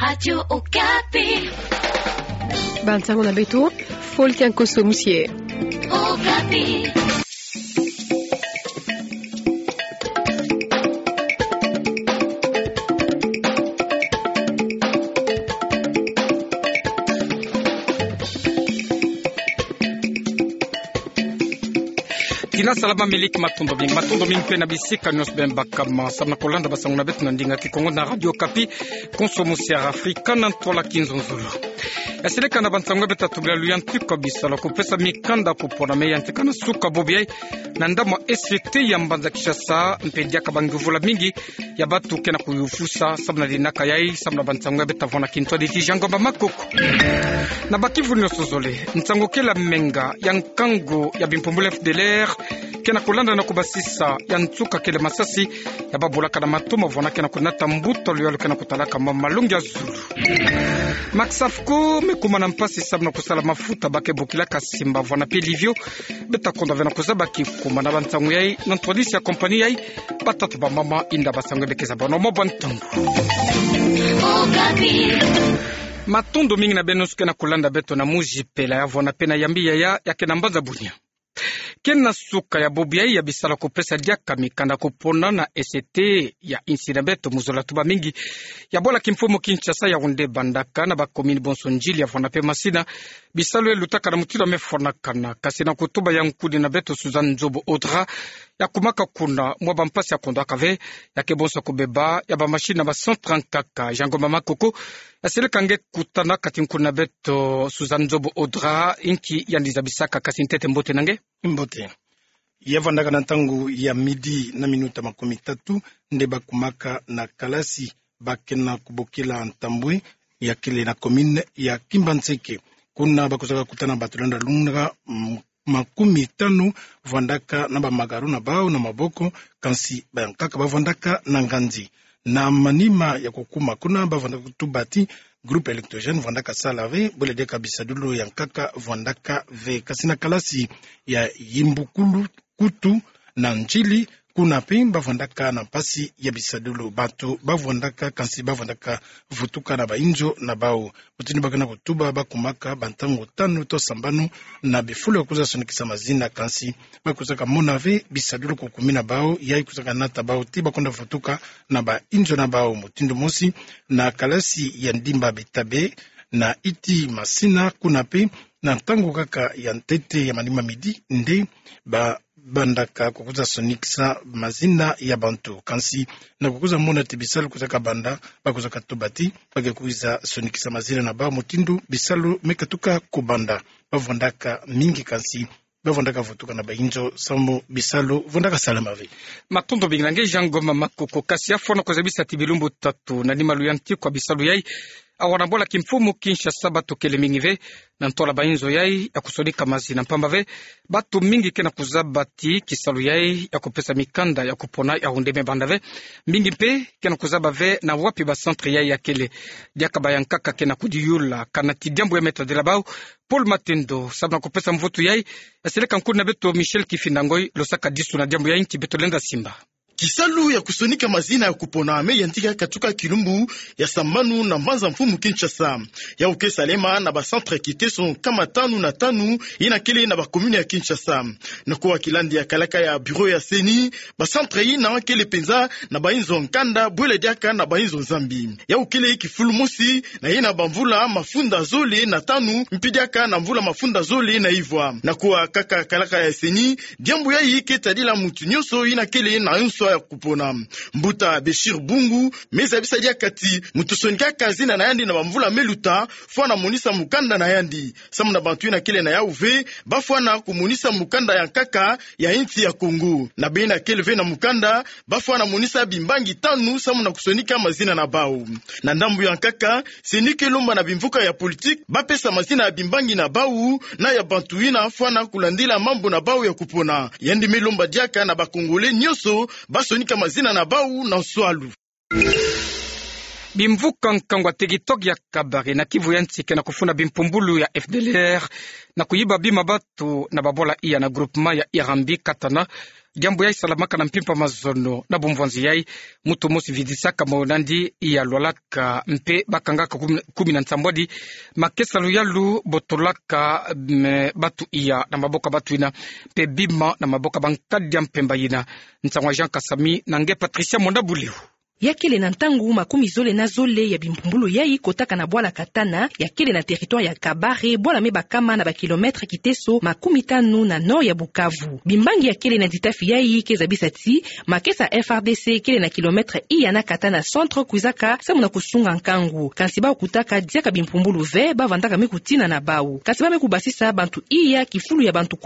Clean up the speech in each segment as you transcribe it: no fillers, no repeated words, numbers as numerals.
Radio Okapi. Bantango na beto, folki ankoso musie. Okapi. Tina salama miliki matondo mingi pena bisika nyos bemba kama samna kolanda basangu na betu na ndinga kikongo na Radio Okapi konsomusia Afrika na ntola kinzonzulu. Yasileka na bantango beta tubila luyanti kabisa la kupesa mikanda kupona meyantika na suka bobiai na ndamo SVT ya mbanza Kishasa mpedia kabanguvula mingi ya batu kena kuyufusa sabna dinaka yai sabna bantango beta vona kinto diti jangomba makoko na bakivu nyosozole ntango kela menga ya nkango ya bimpumbula FDLR kena kulanda na kubasisa ya ntuka kele masasi ya babulaka na matuma vona kena kunata mbuto liyo kena kutalaka mamalungi ya zulu Maxafko mekuma na mpasi sabna kusala mafuta bake bukila kasimba vona pilivyo beta konda vena kuzaba kikuma na bantangu yai na ntrodisi ya kompani yai batatu ba mama inda basangu bekeza bono mo bantangu matondo mingi na benosuke na kulanda beto na muji pela ya vona pena yambi ya kena mbaza bunia kena suka ya bobiai ya bisala kupesa diaka mikanda kupona na ST ya insina beto muzola tuba mingi ya bola kimfumo Kinshasa ya unde bandaka na bakomini bonsonjili ya vona pe masina bisalo elutaka na mutilo mefonakana kasi na kutuba ya nkudi na beto Suzanne Nzobo Audra ya kumaka kuna mwaba mpasi ya kondo akave ya kebonsa kubeba ya ba machine ba 134 jango mama koko ya seleka nge kutana kati nkuna beto Suzanne Nzobo Audra inki ya ndizabisaka kasi ntete mbote nange mbote yavandaka na ntango ya midi na minuta 30 nde bakumaka na kalasi bakena kubokela ntambwe ya kile na commune ya Kimbanzeke kuna bakozaka kutana batulanda lunga 50 vandaka na bamagaru na bao na maboko kansi bankaka bavandaka na nganzi na manima ya kukuma kuna bavandaka kutubati groupe électrogène vandaka salave bole de kabisa dulo yankaka vandaka ve kasina kalasi ya Yimbukulu kutu na njili kuna pe bavandaka na pasi ya bisadulo bato bavandaka kansi bavandaka vutuka na bainjo na bao mutini bakana kutuba bakumaka bantango tano to sambano na bifulo kuza sonikisa mazina kansi bakuzaka monave bisadulo kukumina bao yai kuzaka nata bao tiba konda vutuka na bainjo na bao mutindo mosi na kalasi ya ndimba bitabe na iti masina kuna pe na tango kaka ya ntete ya manima midi nde bandaka kukuza sonikisa mazina ya bantu kansi na kukuza mona tibisalo kuzaka banda bakuzaka tobati bakekuza sonikisa mazina na ba mutindu bisalo mekatuka kubanda bavondaka mingi kansi bavondaka vutuka na bainjo sambo bisalo vondaka salamave matondo bingange jangoma makoko kasi afona kozabisa tibilumbu tatu na nimaluyanti kwa bisalo yai awana bola kimfumu Kinshasa bato kele mingive na ntola bainzo yai ya kusonika mazina mpambave batu mingi kena kuzabati kisalu yai ya kupesa mikanda ya kupona ya undeme bandave mingi mpe kena kuzabave na wapi ba centre yai ya kele diaka bayankaka kena kudiyula kana tidiambu ya meta de la bao Paul Matendo sabna kupesa mvotu yai aseleka nkuni na beto Michel Kifindangoi losaka disu na diambu ya inti beto lenda Simba kisalu ya kusonika mazina ya kupona ameyantika katuka kilumbu ya sambanu na mbanza mfumu Kinshasa ya uke salema na ba centre kiteso kama tanu na tanu ina kile na ba commune ya Kinshasa na kwa kilandi ya kalaka ya bureau ya seni ba centre ina kile penza na ba inzo nkanda bwele diaka na ba inzo zambi ya ukile kifulu musi na ina bamvula mafunda zole na tanu mpidiaka na mvula mafunda zole na ivwa na kwa kaka kalaka ya seni diambu ya yike tadila mutu nyoso ina kile na unso ya kupona mbuta Beshir Bungu meza bisadia kati mutusonika kazina na yandi na bamvula meluta fwana monisa mukanda na yandi samna bantu na kile na ya uve bafwana kumunisa mukanda ya kaka ya inti ya Kongo na bena keleve na mukanda bafwana monisa bimbangi tanu samna kusonika mazina na bao na ndambu ya kaka senike lomba na bimvuka ya politique bapesa mazina ya bimbangi na bao na ya bantu ina fwana kulandila mambo na bao ya kupona yandi melomba diaka na bakongole nyoso basonika mazina na bau na swalu bimvuka nkangwa TikTok ya kabare na Kivu ya Ntsike na kufuna bimpumbulu ya FDLR na kuyiba bima batu na babola iya na groupement ya Irambi Katana jambo yai salamaka na mpimpa mazono na bomvanzi yai mutu mosi vidisaka maonandi ya lwalaka mpe bakangaka 17 makesa luyalu botolaka batu iya na maboka batu ina mpe bima na maboka bankadi ya mpemba ina ntangwa Jean Kasami na nge Patricia Mondabuliu. Yakele na ntangu makumi zole na zole ya bimpumbulu yai kotaka na bwala katana yakele na territoire ya Kabare bwala me bakama na bakilometre kiteso makumi tanu na nord ya Bukavu. Bimbangi yakele na ditafi yai keza bisati makesa FRDC kele na kilometre iya na katana centre kuizaka samu na kusunga nkangu kansiba okutaka diaka bimpumbulu ve bavandaka mekutina na bau kansiba mekubasisa bantu iya kifulu ya bantu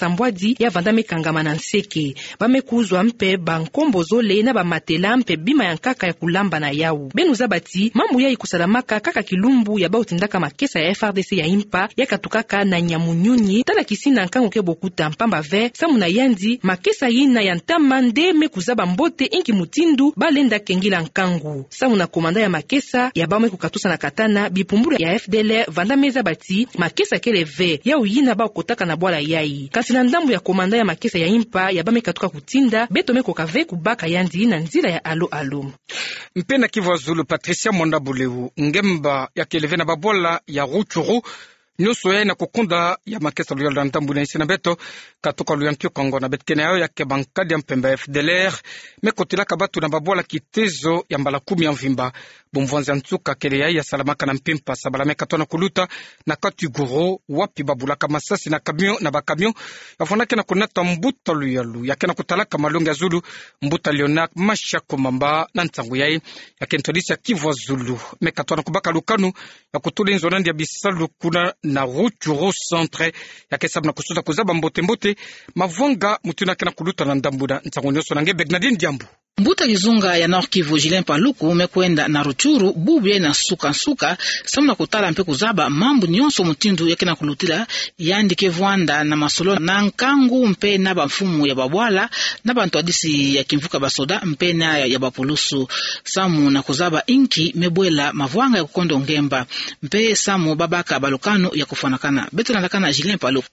17 ya vanda mekangama na nseke bamekuzwa mpe bankombo zole na bamatela mpe bima ya kaka ya kulamba na yau. Benu zabati, mambu ya ikusalamaka kaka kilumbu ya bautindaka makesa ya FRDC ya impa ya katukaka na nyamunyunyi tala kisina nkango ke bokuta mpamba ve samu na yandi makesa yina ya ntamande mekuzaba mbote inki mutindu balenda kengila nkangu. Samu na komanda ya makesa ya bame kukatusa na katana bipumbulu ya FDLR vanda meza bati makesa kele ve ya uyina ba okotaka na bwala yai. Kasi na ndambu ya komanda ya makesa ya impa ya bame katuka kutinda beto meko kave kubaka yandi na nzila ya alo. Mpena Kivu Zulu Patricia Mondabuliu ngemba ya keleve na babola ya Ruchuru nyuso ya na kukunda ya makesa luya la ntambu na isi na beto katoka luya mpio Kongo na betkene yao ya kebankadi ya mpemba FDLR mekotila kabatu na babola kitezo ya mbala 10 ya mvimba bomvwanzi ya ntuka kele ya salamaka na mpimpa sabala mekatona kuluta na katu guro wapi babulaka masasi na kamion na bakamion yafonake na kunata mbuta luyalu yake na kutalaka malunga Zulu mbuta Leonak mashako mamba na ntangu yai yake ntodisi ya Kivu Zulu mekatona kubaka lukanu ya kutule nzonandi ya bisalu kuna na Ruchuru centre yake sabu na kusuta kuzaba mbote mavonga mutuna kena kuluta na ndambuna ntangu nyoso na nge Begnadine Diambu. Mbuta Kizunga ya Nord Kivu Julien Paluku mekwenda na Ruchuru bubye na suka samuna kutala mpe kuzaba mambu nyonso mutindu yake na kulutila yandike Vwanda na masolo na nkangu mpe na bamfumu ya babwala na bantu adisi ya kimvuka basoda mpe na ya bapulusu samu na kuzaba inki mebwela mavwanga ya kukondo ngemba mpe samu babaka balukano ya kufanakana beto na Julien Paluku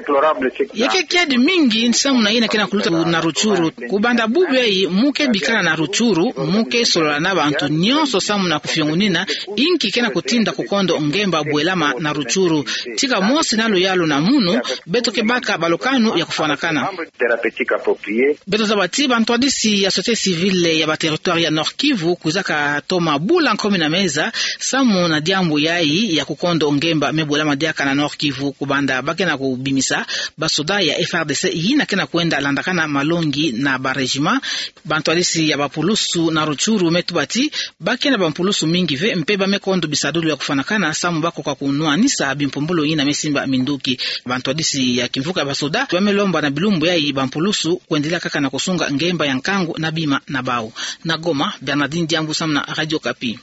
yake kiadi mingi samu na ina kena kuluta na Ruchuru kubanda bubye muke bikana na Ruchuru muke solola na bantu nyonso samu na kufyongunina inki kena kutinda kukondo ngemba bwelama na Ruchuru tika mosi nalo yalo na munu beto kebaka balokano ya kufanakana beto zabati bantu adisi ya société civile ya ba territoire ya Nord Kivu kuzaka toma bula nkomi na meza samu na diambo yai ya kukondo ngemba mebwelama diaka na Nord Kivu kubanda bakena kubimisa basoda ya FRDC yina kena kuenda landakana malongi na ba regiment bantu adisi ya bapulusu na Ruchuru metubati bakena bampulusu mingi ve mpeba mekondo bisadulu ya kufanakana samu bako kwa kunua nisa bimpumbulo ina mesimba minduki bantu adisi ya kimvuka basoda wamelomba na bilumbu ya bampulusu kuendelea kaka na kusunga ngemba ya nkangu na bima na bao na Goma. Bernardine Diambu samna Radio Kapi.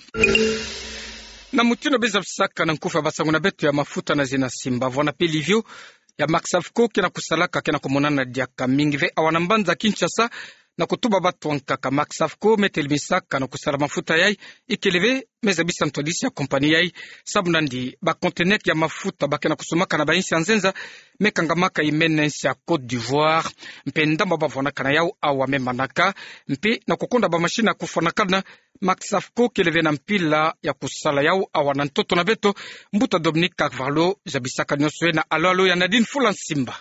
Na mutino beza saka na nkufa basangu na betu ya mafuta na zina simba vona pelivyo ya Maxavco kena kusalaka kena kumonana diaka mingi ve awanambanza Kinshasa na kutuba batu wankaka Maxavco metelimisaka na kusala mafuta yai ikeleve mezabisa ntodisi ya kompani yai sabu nandi ba kontenek ya mafuta bakena kusumaka na bainsi ya nzenza mekangamaka imene nsi ya Côte d'Ivoire mpe ndamba bavonaka na yau awa memanaka mpe na kukonda ba mashina kufonakana Maxavco keleve na mpila ya kusala yau awa na ntoto na beto mbuta Dominique Carvalho zabisaka nyoswe na alo ya Nadine Fulansimba.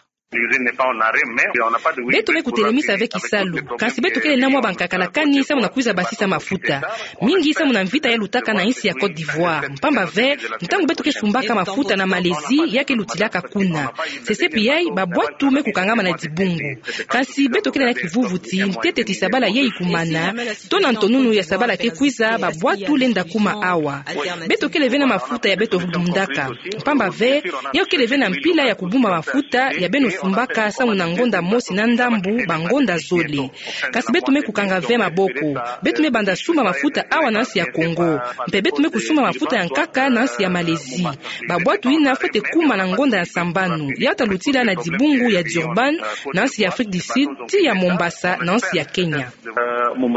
Beto me kutelemisa avec isalu kasi beto kele namwa bankakalakani samu na kuiza basisa mafuta mingi samu na mvita ya lutaka na insi ya Côte d'Ivoire mpamba ve ntangu beto ke sumbaka mafuta na Malaisie yake lutilaka kuna sesepi yai babwatu me kukangama na dibungu kasi beto kele na kivuvuti ntete tisabala yei kumana tona ntonunu ya sabala ke kuiza babwatu lenda kuma awa beto kele vena mafuta ya beto vudundaka mpamba ve yao kele vena mpila ya kubumba mafuta ya beno sumbaka samu na ngonda mosi na ndambu bangonda zole kasi betu me kukanga ve maboko betu me banda suma mafuta awa na nsi ya Kongo mpe betu me kusuma mafuta ya nkaka na nsi ya Malaisie babwatu ina fete kuma na ngonda ya Sambanu yata lutila na dibungu ya Durban na nsi ya Afrique du Sud ti ya Mombasa na nsi ya Kenya.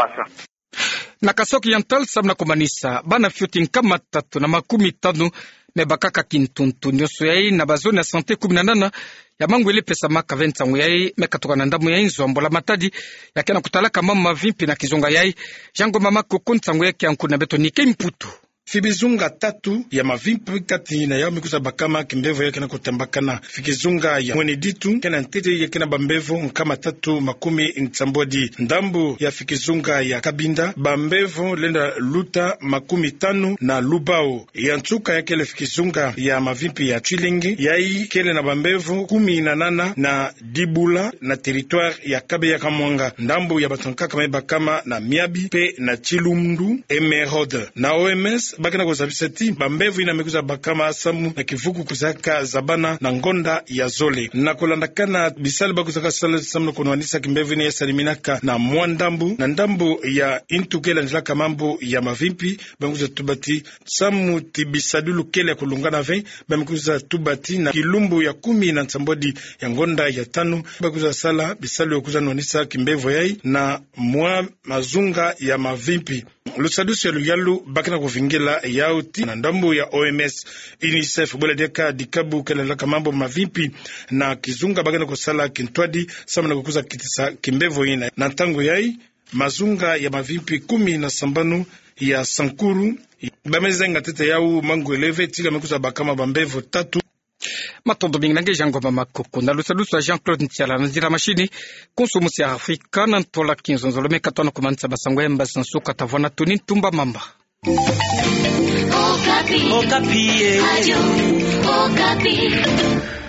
Na Kasoki Yantal samna kumanisa bana fyoti nkama 350 me bakaka kintuntu nyonso yai na bazone ya sante 18 ya mangu ile pesa maka 20 yai me katoka na ndamu ya inzo ambola matadi yake na kutalaka mama mavimpi na kizonga yai jango mama kokuntango yake yankuna beto nike mputu Fibizunga tatu ya mavimpi kati na yao mikuza bakama kimbevo yake na kutambakana. Fikizunga ya mweni ditu kena ntete yake na bambevo nkama tatu makumi ntambodi. Ndambu ya fikizunga ya kabinda bambevo lenda luta makumi tanu na lubao. Ya ntuka yake le fikizunga ya mavimpi ya Chilingi yai kele na bambevo 18 na dibula na territoire ya kabe ya kamwanga. Ndambu ya batankaka mebakama na miabi pe na chilumdu emerode. Na OMS bakina kuzabisati bambevu ina mekuza bakama asamu na kivuku kuzaka zabana na ngonda ya zole na kulandakana bisali bakuzaka sala samno kunwanisa kimbevu ina yasaliminaka na mwandambu na ndambu ya intukela nilaka mambo ya mavimpi bamekuza tubati samu tibisadulu kele kulungana ve bamekuza tubati na kilumbu ya 10 na nsambodi ya ngonda ya 5 bakuza sala bisali okuza nwanisa kimbevu yai na mwa mazunga ya mavimpi lusadusi ya luyalu bakina kuvingila yauti na ndambu ya OMS UNICEF bola deka dikabu kala kamambo mavimpi na kizunga bakina kusala kintwadi sama na kukuza kitisa kimbevo ina na tango yai mazunga ya mavimpi 10 na sambanu ya sankuru bamezenga tete yau mangu eleve tika mekuza bakama bambevo 3 matondo mingi jango mama koko na lusalusa Jean-Claude Ntiala na zira mashini konsumusi ya Afrika na ntola kinzonzolo mekatwana kumanisa basango emba sansuka tavona tuni tumba mamba Okapi. Okapi.